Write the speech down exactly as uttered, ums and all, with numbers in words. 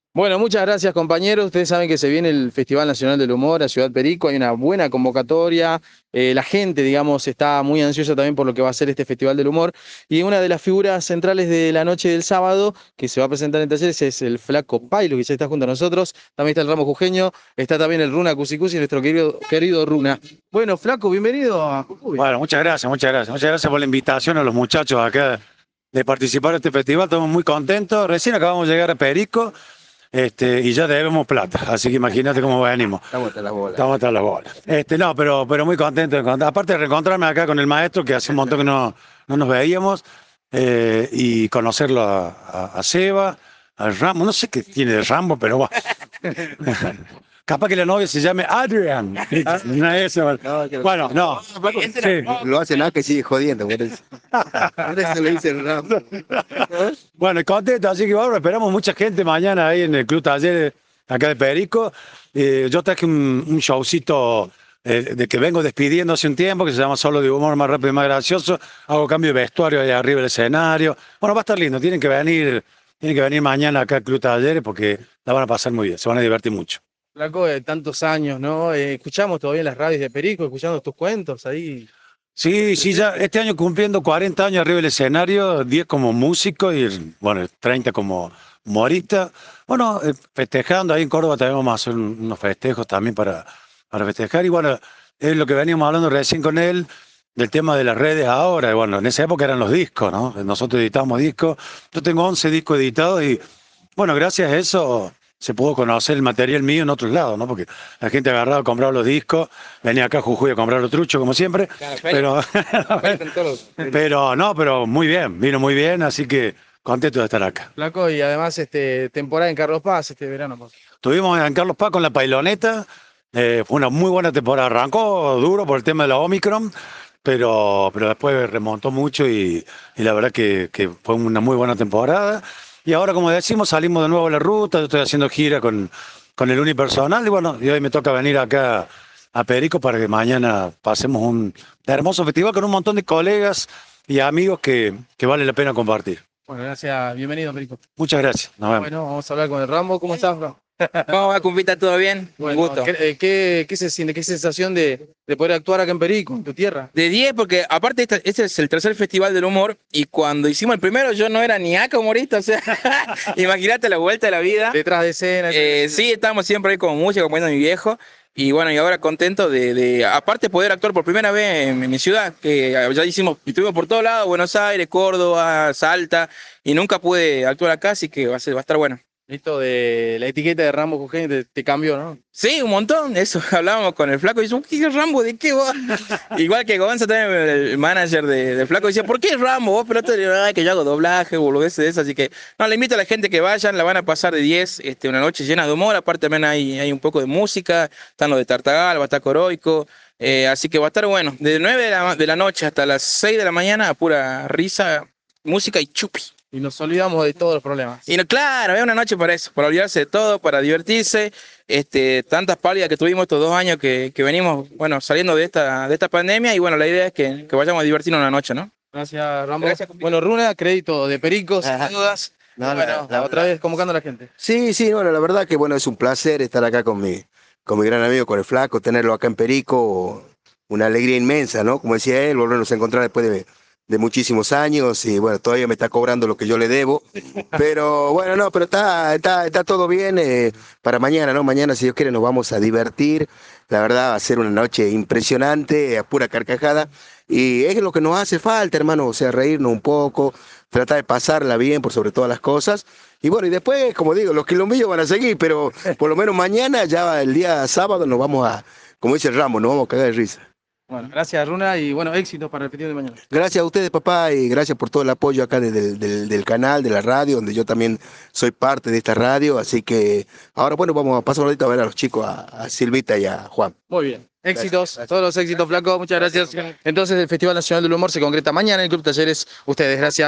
Bueno, muchas gracias compañeros. Ustedes saben que se viene el Festival Nacional del Humor a Ciudad Perico, hay una buena convocatoria, eh, la gente, digamos, está muy ansiosa también por lo que va a ser este Festival del Humor, y una de las figuras centrales de la noche del sábado, que se va a presentar en Talleres, es el Flaco Pailo, que ya está junto a nosotros, también está el Ramo Jujeño, está también el Runa Cusicusi, nuestro querido, querido Runa. Bueno, Flaco, bienvenido a Jujuy. Bueno, muchas gracias, muchas gracias. Muchas gracias por la invitación a los muchachos acá de participar de este festival. Estamos muy contentos. Recién acabamos de llegar a Perico, este, y ya debemos plata. Así que imagínate cómo venimos. Estamos hasta las bolas. Estamos hasta las bolas. Este, no, pero, pero muy contentos. de encontrar- Aparte de reencontrarme acá con el maestro, que hace un montón que no, no nos veíamos, eh, y conocerlo a, a, a Seba, al Rambo. No sé qué tiene de Rambo, pero bueno. Capaz que la novia se llame Adrian. No es eso. No, que- Bueno, no. Sí. Lo hacen acá que sigue jodiendo, por eso. Por eso le dicen rap. Bueno, contento, así que ahora esperamos mucha gente mañana ahí en el Club Talleres, acá de Perico. Eh, yo traje un, un showcito eh, de que vengo despidiendo hace un tiempo, que se llama Solo de Humor, más rápido y más gracioso. Hago cambio de vestuario ahí arriba del escenario. Bueno, va a estar lindo, tienen que venir, tienen que venir mañana acá al Club Talleres porque la van a pasar muy bien, se van a divertir mucho. Flaco, de tantos años, ¿no? Eh, escuchamos todavía en las radios de Perico, escuchando tus cuentos ahí. Sí, sí, ya este año cumpliendo cuarenta años arriba del escenario, diez como músico y bueno, treinta como humorista. Bueno, eh, festejando ahí en Córdoba también vamos a hacer un- unos festejos también para, para festejar. Y bueno, es lo que veníamos hablando recién con él, del tema de las redes ahora. Y bueno, en esa época eran los discos, ¿no? Nosotros editábamos discos. Yo tengo once discos editados y bueno, gracias a eso se pudo conocer el material mío en otros lados, ¿no? Porque la gente agarraba, compraba los discos, venía acá a Jujuy a comprar los truchos, como siempre, Claro, pero, todos. pero no, pero muy bien, vino muy bien, así que contento de estar acá. Flaco, y además este, temporada en Carlos Paz este verano, pues. Tuvimos en Carlos Paz con la Pailoneta, eh, fue una muy buena temporada, arrancó duro por el tema de la Omicron, pero, pero después remontó mucho y, y la verdad que, que fue una muy buena temporada. Y ahora, como decimos, salimos de nuevo a la ruta, yo estoy haciendo gira con, con el unipersonal y bueno, y hoy me toca venir acá a Perico para que mañana pasemos un hermoso festival con un montón de colegas y amigos que, que vale la pena compartir. Bueno, gracias, bienvenido, Perico. Muchas gracias, nos vemos. Bueno, vamos a hablar con el Rambo. ¿Cómo estás, Rambo? ¿Cómo va, compita? ¿Todo bien? Un Bueno, gusto. ¿qué, eh, qué, qué se siente? ¿Qué sensación de, de poder actuar acá en Perico, en tu tierra? De diez, porque aparte este, este es el tercer festival del humor y cuando hicimos el primero yo no era ni acá humorista, o sea, imagínate la vuelta de la vida. Detrás de escena. Eh, sí, estábamos siempre ahí como música, acompañando a mi viejo y bueno, y ahora contento de, de aparte poder actuar por primera vez en, en mi ciudad, que ya hicimos, estuvimos por todos lados, Buenos Aires, Córdoba, Salta y nunca pude actuar acá, así que va a, ser, va a estar bueno. Esto de la etiqueta de Rambo Jujeño te, te cambió, ¿no? Sí, un montón, eso, hablábamos con el flaco y dice, ¿qué es Rambo? ¿De qué vos? Igual que Gonza también, el manager de, de flaco, decía, ¿por qué Rambo? Vos, pero te que yo hago doblaje, boludeces de eso, así que, no, le invito a la gente que vayan, la van a pasar de diez, este, una noche llena de humor, aparte también hay, hay un poco de música, están los de Tartagal, va a estar Coroico, eh, así que va a estar bueno, de nueve de la, de la noche hasta las seis de la mañana, a pura risa, música y chupi. Y nos olvidamos de todos los problemas. Y no, claro, es una noche para eso, para olvidarse de todo, para divertirse. Este, tantas pálidas que tuvimos estos dos años que, que venimos, bueno, saliendo de esta, de esta pandemia y bueno, la idea es que, que vayamos a divertirnos una noche, ¿no? Gracias, Rambo. Gracias, compita. Bueno, Runa, crédito de Perico, sin Ajá. dudas. No, bueno, la- la- otra vez convocando a la gente. Sí, sí, bueno, la verdad que bueno, es un placer estar acá con mi, con mi gran amigo, con el Flaco, tenerlo acá en Perico, una alegría inmensa, ¿no? Como decía él, volvernos a encontrar después de, de muchísimos años y bueno, todavía me está cobrando lo que yo le debo, pero bueno, no, pero está, está, está todo bien eh, para mañana, ¿no? Mañana, si Dios quiere, nos vamos a divertir, la verdad va a ser una noche impresionante, a pura carcajada, y es lo que nos hace falta, hermano, o sea, reírnos un poco, tratar de pasarla bien por sobre todas las cosas. Y bueno, y después, como digo, los quilombillos van a seguir, pero por lo menos mañana, ya el día sábado, nos vamos a, como dice el Ramo, nos vamos a cagar de risa. Bueno, gracias, Runa, y bueno, éxitos para el festival de mañana. Gracias a ustedes, papá, y gracias por todo el apoyo acá de- del, del- del canal, de la radio, donde yo también soy parte de esta radio. Así que ahora, bueno, vamos a pasar ahorita a ver a los chicos, a, a Silvita y a Juan. Muy bien. Éxitos, todos los éxitos, Flaco, muchas gracias. Entonces, el Festival Nacional del Humor se concreta mañana en el Club Talleres. Ustedes, gracias.